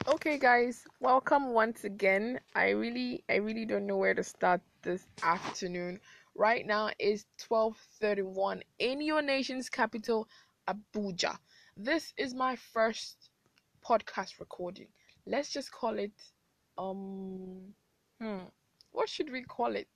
Okay, guys, welcome once again. I really don't know where to start this afternoon. Right now is 12:31 in your nation's capital, Abuja. This is my first podcast recording. Let's just call it um hmm what should we call it?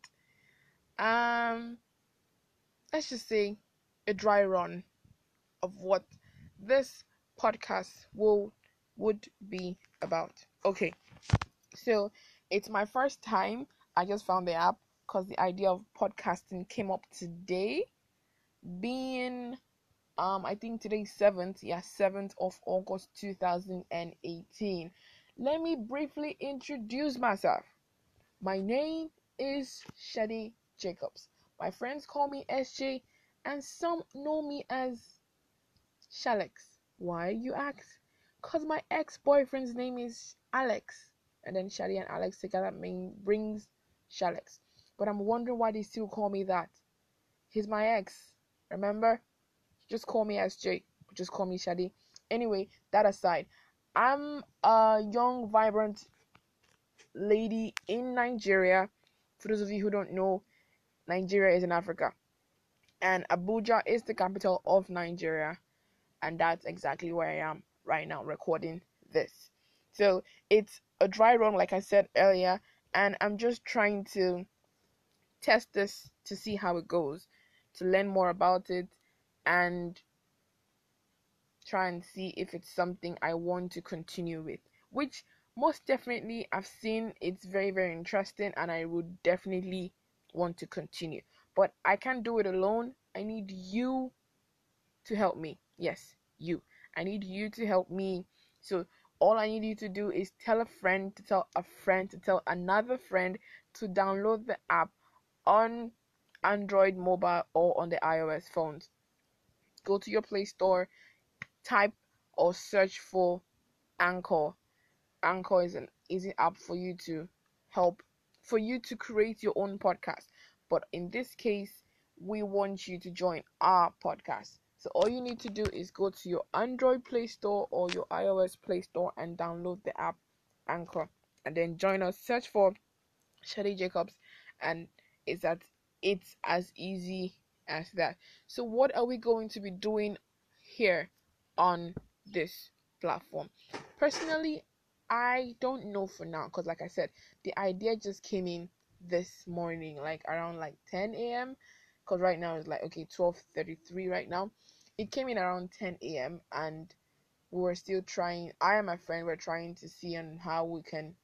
Um let's just say a dry run of what this podcast would be about. Okay. So it's my first time. I just found the app because the idea of podcasting came up today, being I think today's 7th, yeah, 7th of August 2018. Let me briefly introduce myself. My name is Shadi Jacobs. My friends call me SJ, and some know me as Shalex. Why, you ask? Because my ex boyfriend's name is Alex. And then Shadi and Alex together brings Shalex. But I'm wondering why they still call me that. He's my ex. Remember? Just call me SJ. Just call me Shadi. Anyway, that aside, I'm a young, vibrant lady in Nigeria. For those of you who don't know, Nigeria is in Africa. And Abuja is the capital of Nigeria. And that's exactly where I am right now recording this. So it's a dry run, like I said earlier, and I'm just trying to test this to see how it goes, to learn more about it, and try and see if it's something I want to continue with, which most definitely I've seen it's very, very interesting, and I would definitely want to continue. But I can't do it alone. I need you to help me. Yes, you. I need you to help me. So all I need you to do is tell a friend to tell a friend to tell another friend to download the app on Android mobile or on the iOS phones. Go to your Play Store, type or search for Anchor. Anchor is an easy app for you to help for you to create your own podcast. But in this case, we want you to join our podcast. So all you need to do is go to your Android Play Store or your iOS Play Store and download the app Anchor, and then join us. Search for Shadi Jacobs, and it's that it's as easy as that. So what are we going to be doing here on this platform? Personally, I don't know for now because, like I said, the idea just came in this morning, like around like 10 a.m. Because right now it's like okay 12:33 right now. It came in around 10 a.m. and we were still trying. I and my friend were trying to see on how we can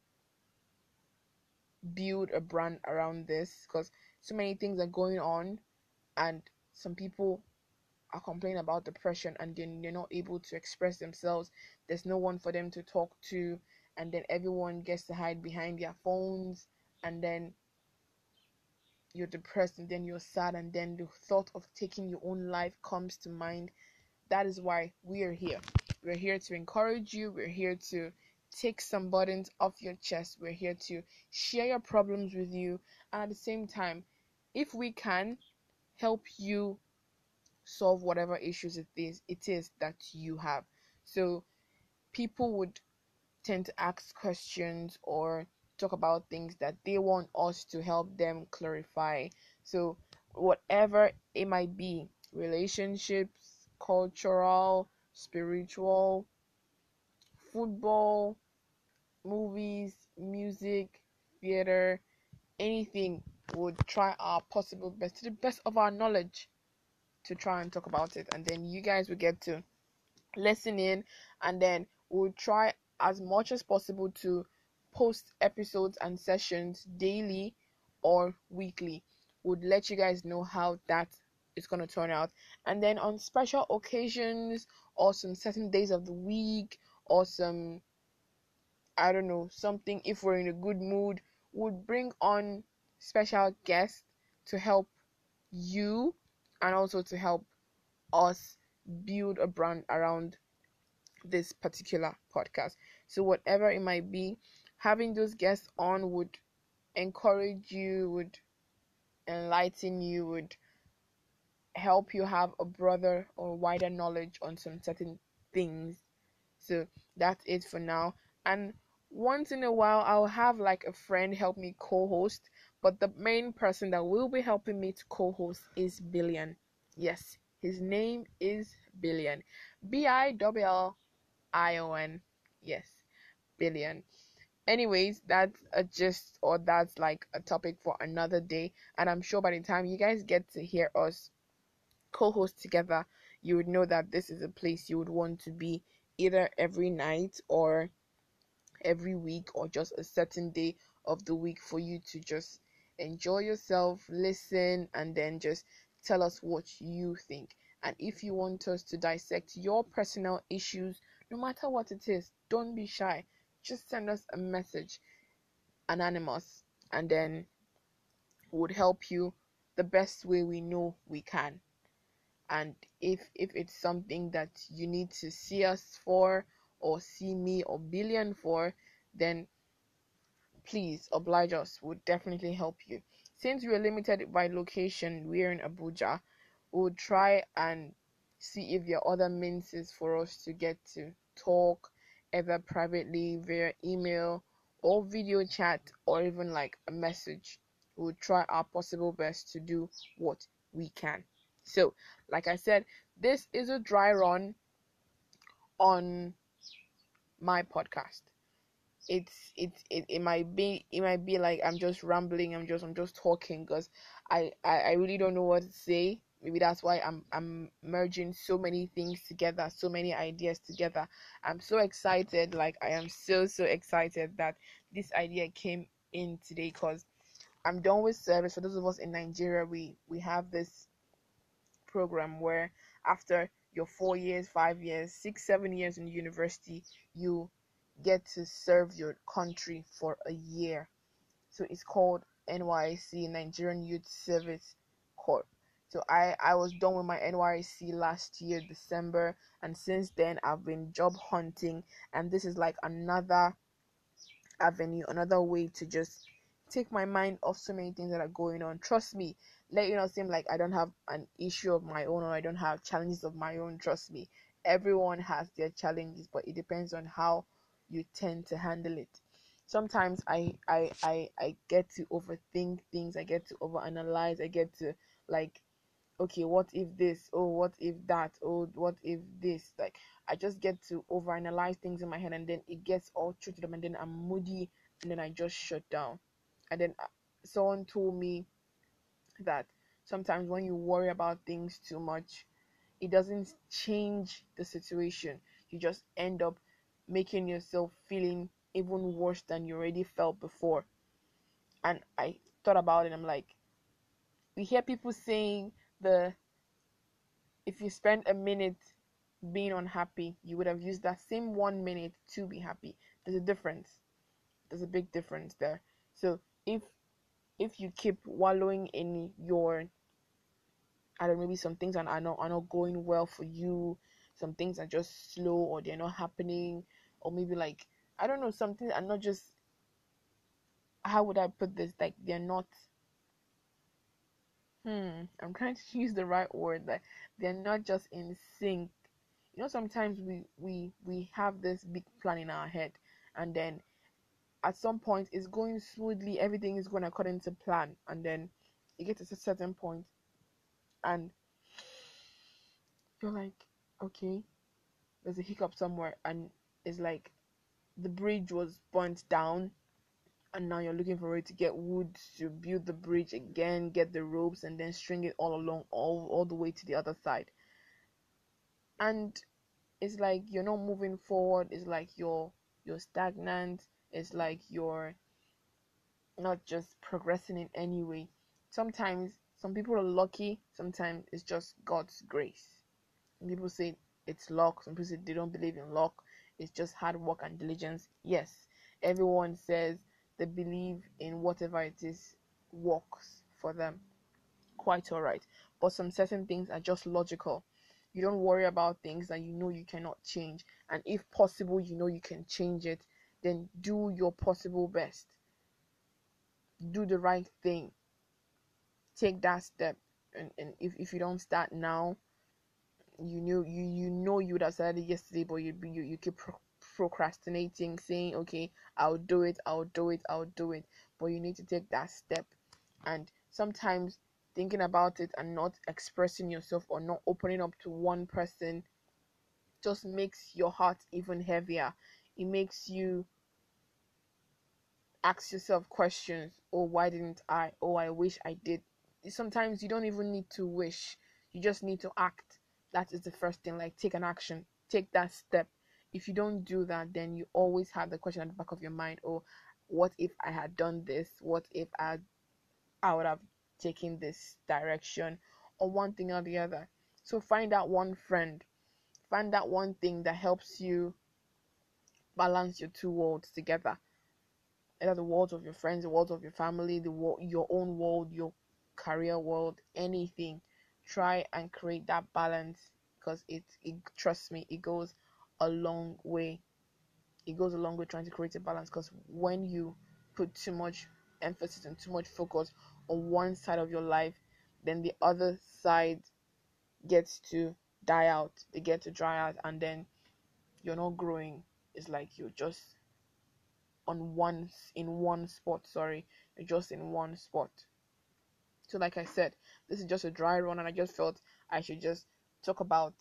build a brand around this because so many things are going on, and some people are complaining about depression and then they're not able to express themselves. There's no one for them to talk to, and then everyone gets to hide behind their phones, and then you're depressed and then you're sad, and then the thought of taking your own life comes to mind. That is why we are here. We're here to encourage you. We're here to take some burdens off your chest. We're here to share your problems with you, and at the same time, if we can help you solve whatever issues it is that you have. So people would tend to ask questions or talk about things that they want us to help them clarify. So whatever it might be, relationships, cultural, spiritual, football, movies, music, theater, anything, would try our possible best to the best of our knowledge to try and talk about it, and then you guys will get to listen in, and then we'll try as much as possible to post episodes and sessions daily or weekly. Would let you guys know how that is going to turn out, and then on special occasions or some certain days of the week or some, I don't know, something, if we're in a good mood, would bring on special guests to help you and also to help us build a brand around this particular podcast. So whatever it might be, having those guests on would encourage you, would enlighten you, would help you have a broader or wider knowledge on some certain things. So that's it for now. And once in a while, I'll have like a friend help me co host. But the main person that will be helping me to co host is Billion. Yes, his name is Billion. Billion. Yes, Billion. Anyways, that's a gist, or that's like a topic for another day. And I'm sure by the time you guys get to hear us co host together, you would know that this is a place you would want to be either every night or every week or just a certain day of the week for you to just enjoy yourself, listen, and then just tell us what you think. And if you want us to dissect your personal issues, no matter what it is, don't be shy. Just send us a message, anonymous, and then would help you the best way we know we can. And if it's something that you need to see us for, or see me or Billion for, then please oblige us. We'll definitely help you. Since we're limited by location, we're in Abuja, we'll try and see if there are other means for us to get to talk, either privately via email or video chat, or even like a message. We'll try our possible best to do what we can. So, like I said, this is a dry run on my podcast. It might be like I'm just rambling, I'm just talking, because I really don't know what to say. Maybe that's why I'm merging so many things together, so many ideas together. I'm so excited, like I am so excited that this idea came in today, because I'm done with service. For those of us in Nigeria, we have this program where after your 4 years, 5 years, 6, 7 years in university, you get to serve your country for a year. So it's called NYC, Nigerian Youth Service Corps. So I was done with my NYC last year, December, and since then I've been job hunting, and this is like another avenue, another way to just take my mind off so many things that are going on. Trust me, let you not seem like I don't have an issue of my own, or I don't have challenges of my own. Trust me, everyone has their challenges, but it depends on how you tend to handle it. Sometimes I get to overthink things, I get to overanalyze, I get to like, okay, what if this? Oh, what if that? Oh, what if this? Like, I just get to overanalyze things in my head, and then it gets all true to them, and then I'm moody, and then I just shut down. And then someone told me that sometimes when you worry about things too much, it doesn't change the situation. You just end up making yourself feeling even worse than you already felt before. And I thought about it. I'm like, we hear people saying the if you spend a minute being unhappy, you would have used that same 1 minute to be happy. There's a difference. There's a big difference there. So if you keep wallowing in your, I don't know, maybe some things are not going well for you, some things are just slow, or they're not happening, or maybe like, I don't know, some things are not just, how would I put this? Like, they're not, I'm trying to use the right word, like they're not just in sync. Sometimes we have this big plan in our head, and then at some point it's going smoothly, everything is going according to plan, and then you get to a certain point and you're like, okay, there's a hiccup somewhere, and it's like the bridge was burnt down, and now you're looking for it to get wood to build the bridge again, get the ropes, and then string it all along, all the way to the other side. And it's like you're not moving forward. It's like you're stagnant. It's like you're not just progressing in any way. Sometimes some people are lucky, sometimes it's just God's grace. Some people say it's luck, some people say they don't believe in luck, it's just hard work and diligence. Yes, everyone says they believe in whatever it is works for them. Quite alright. But some certain things are just logical. You don't worry about things that you know you cannot change. And if possible, you know you can change it, then do your possible best. Do the right thing. Take that step. And if you don't start now, you know you would have started yesterday, but you keep procrastinating, saying, okay, I'll do it, I'll do it, I'll do it. But you need to take that step. And sometimes thinking about it and not expressing yourself or not opening up to one person just makes your heart even heavier. It makes you ask yourself questions. Oh, why didn't I? Oh, I wish I did. Sometimes you don't even need to wish, you just need to act. That is the first thing. Like, take an action, take that step. If you don't do that, then you always have the question at the back of your mind. Oh, what if I had done this? What if I would have taken this direction, or one thing or the other? So find that one friend, find that one thing that helps you balance your two worlds together, either the worlds of your friends, the worlds of your family, your own world, your career world, anything. Try and create that balance, because it trust me, it goes a long way. It goes a long way trying to create a balance, because when you put too much emphasis and too much focus on one side of your life, then the other side gets to die out. They get to dry out, and then you're not growing. It's like you're just in one spot. Sorry, you're just in one spot. So like I said, this is just a dry run, and I just felt I should just talk about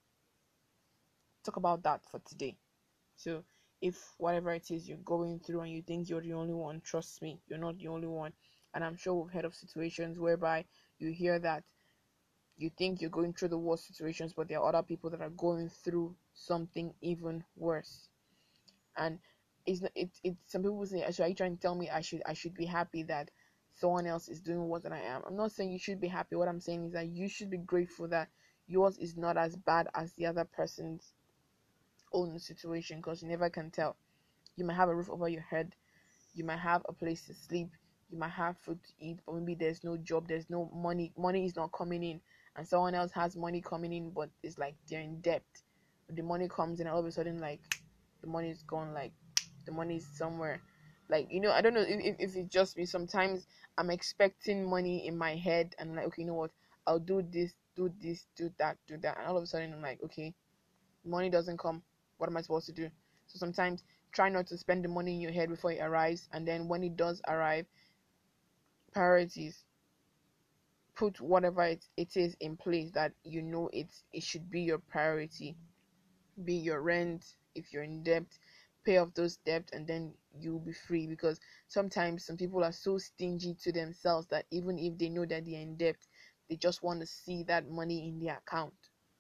that for today. So if whatever it is you're going through and you think you're the only one, trust me, you're not the only one. And I'm sure we've heard of situations whereby you hear that you think you're going through the worst situations, but there are other people that are going through something even worse. And it's not, it's some people say, so are you trying to tell me I should be happy that someone else is doing worse than I am? I'm not saying you should be happy. What I'm saying is that you should be grateful that yours is not as bad as the other person's own situation, because you never can tell. You might have a roof over your head, you might have a place to sleep, you might have food to eat, but maybe there's no job, there's no money is not coming in, and someone else has money coming in, but it's like they're in debt. The money comes in, and all of a sudden, like, the money is gone, like the money is somewhere. Like, I don't know if it's just me. Sometimes I'm expecting money in my head, and I'm like, okay, you know what? I'll do this, do that, and all of a sudden I'm like, okay, money doesn't come. What am I supposed to do? So sometimes try not to spend the money in your head before it arrives, and then when it does arrive, priorities. Put whatever it is in place that it should be your priority. Be your rent, if you're in debt, pay off those debts, and then you'll be free. Because sometimes some people are so stingy to themselves that even if they know that they're in debt, they just want to see that money in their account.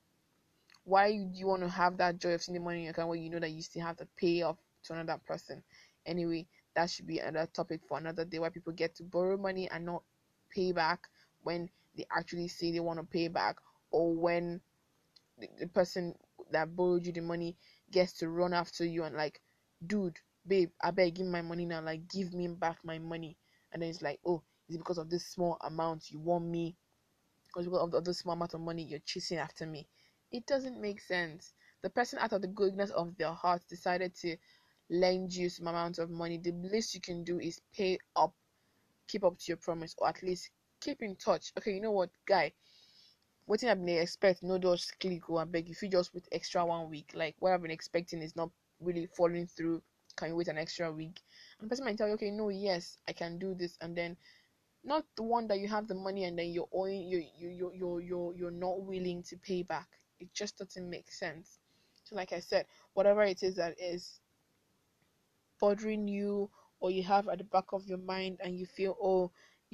Why do you want to have that joy of seeing the money in your account when you know that you still have to pay off to another person? Anyway, that should be another topic for another day, why people get to borrow money and not pay back when they actually say they want to pay back, or when the person that borrowed you the money gets to run after you and like, dude, babe, I beg, give me my money now, like, give me back my money. And then it's like, oh, is it because of this small amount you want me, because of the small amount of money you're chasing after me? It doesn't make sense. The person, out of the goodness of their heart, decided to lend you some amount of money. The least you can do is pay up, keep up to your promise, or at least keep in touch. Okay, you know what, guy, wetin I been expect no just click. Oh, abeg, if you just wait extra 1 week, like what I've been expecting is not really following through, can you wait an extra week? And the person might tell you, okay, no, yes, I can do this, and then not the one that you have the money and then you're owing, you're not willing to pay back. It just doesn't make sense. So like I said, whatever it is that is bothering you, or you have at the back of your mind, and you feel, oh,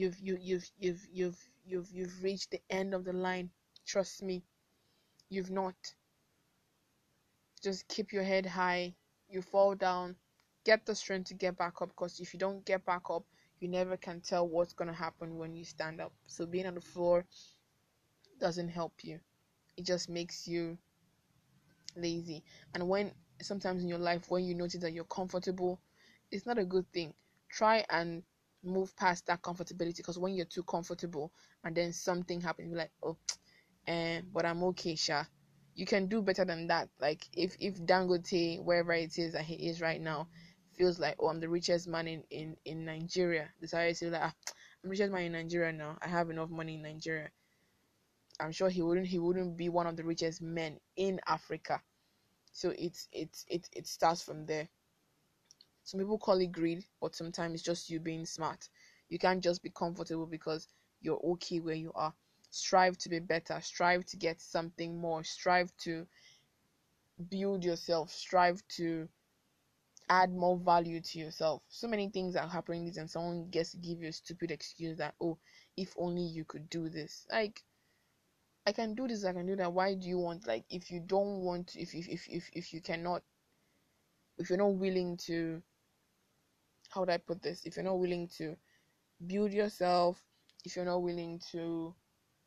you've reached the end of the line, trust me, you've not. Just keep your head high. You fall down, get the strength to get back up, because if you don't get back up, you never can tell what's going to happen when you stand up. So being on the floor doesn't help you. It just makes you lazy. And when sometimes in your life, when you notice that you're comfortable, it's not a good thing. Try and move past that comfortability, because when you're too comfortable and then something happens, you're like, oh, but I'm okay, Sha. You can do better than that. Like, if Dangote, wherever it is that he is right now, feels like, oh, I'm the richest man in Nigeria, decided to say like, I'm the richest man in Nigeria now, I have enough money in Nigeria, I'm sure he wouldn't be one of the richest men in Africa. So it starts from there. Some people call it greed, but sometimes it's just you being smart. You can't just be comfortable because you're okay where you are. Strive to be better, strive to get something more, strive to build yourself, strive to add more value to yourself. So many things are happening and someone gets to give you a stupid excuse that, oh, if only you could do this. Like, I can do this, I can do that. Why do you want, like, if you don't want to, if you cannot, if you're not willing to, how would I put this? If you're not willing to build yourself, if you're not willing to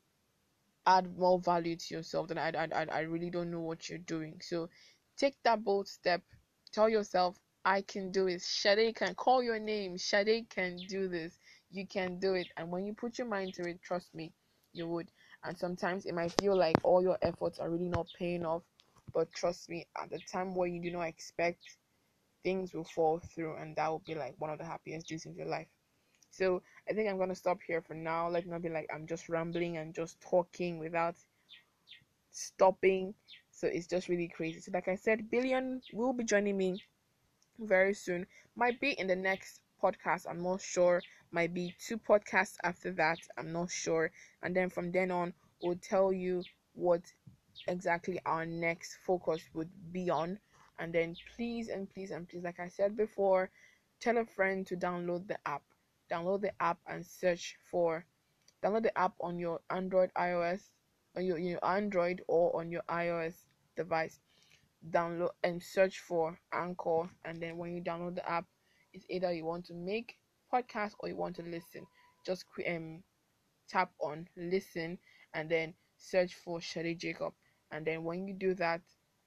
add more value to yourself, then I really don't know what you're doing. So take that bold step. Tell yourself, I can do it. Sade can call your name. Sade can do this. You can do it. And when you put your mind to it, trust me, you would. And sometimes it might feel like all your efforts are really not paying off. But trust me, at the time where you do not expect, things will fall through, and that will be like one of the happiest days in your life. So I think I'm gonna stop here for now. Let me not be like I'm just rambling and just talking without stopping. So it's just really crazy. So like I said, Billion will be joining me very soon. Might be in the next podcast. I'm not sure. Might be 2 podcasts after that. I'm not sure. And then from then on, we'll tell you what exactly our next focus would be on. And then please and please and please, like I said before, tell a friend to download the app. Download the app and download the app on your Android, iOS, on your Android or on your iOS device. Download and search for Anchor, and then when you download the app, it's either you want to make podcast or you want to listen. Just tap on listen and then search for Sade Jacob. And then when you do that,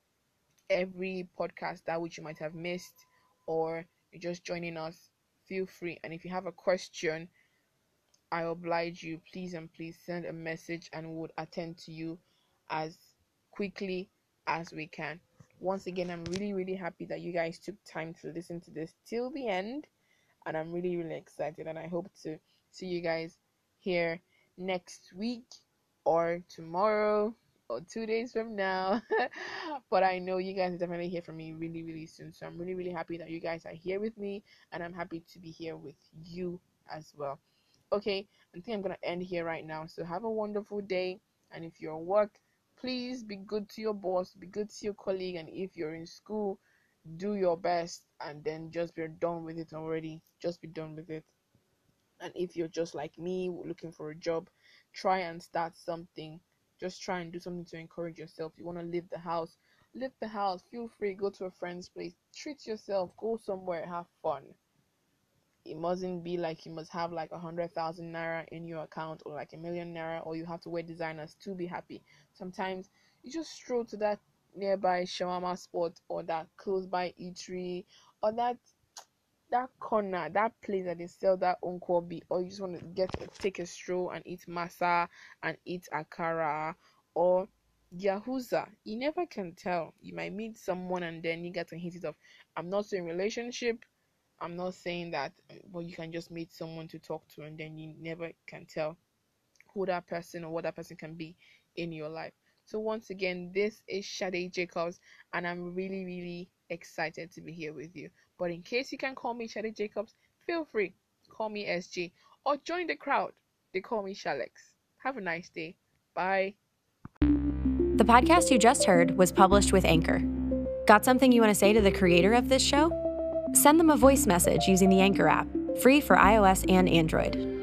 every podcast that which you might have missed or you're just joining us, feel free. And if you have a question, I oblige you. Please and please send a message and we would attend to you as quickly as we can. Once again, I'm really, really happy that you guys took time to listen to this till the end. And I'm really, really excited. And I hope to see you guys here next week or tomorrow or 2 days from now. But I know you guys will definitely hear from me really, really soon. So I'm really, really happy that you guys are here with me. And I'm happy to be here with you as well. Okay, I think I'm gonna end here right now. So have a wonderful day, and if you're at work, please be good to your boss, be good to your colleague, and if you're in school, do your best, and then just be done with it already. Just be done with it. And if you're just like me, looking for a job, try and start something. Just try and do something to encourage yourself. You want to leave the house, leave the house. Feel free, go to a friend's place, treat yourself, go somewhere, have fun. It mustn't be like you must have like 100,000 naira in your account or like 1 million naira, or you have to wear designers to be happy. Sometimes you just stroll to that nearby shawarma spot or that close by eatery or that corner, that place that they sell that unkobi, or you just want to take a stroll and eat masa and eat akara or yahuza. You never can tell. You might meet someone and then you get to hit it off. I'm not saying relationship, I'm not saying that, but you can just meet someone to talk to, and then you never can tell who that person or what that person can be in your life. So once again, this is Sade Jacobs, and I'm really, really excited to be here with you. But in case you can call me Sade Jacobs, feel free, call me SG, or join the crowd. They call me Shalex. Have a nice day. Bye. The podcast you just heard was published with Anchor. Got something you want to say to the creator of this show? Send them a voice message using the Anchor app, free for iOS and Android.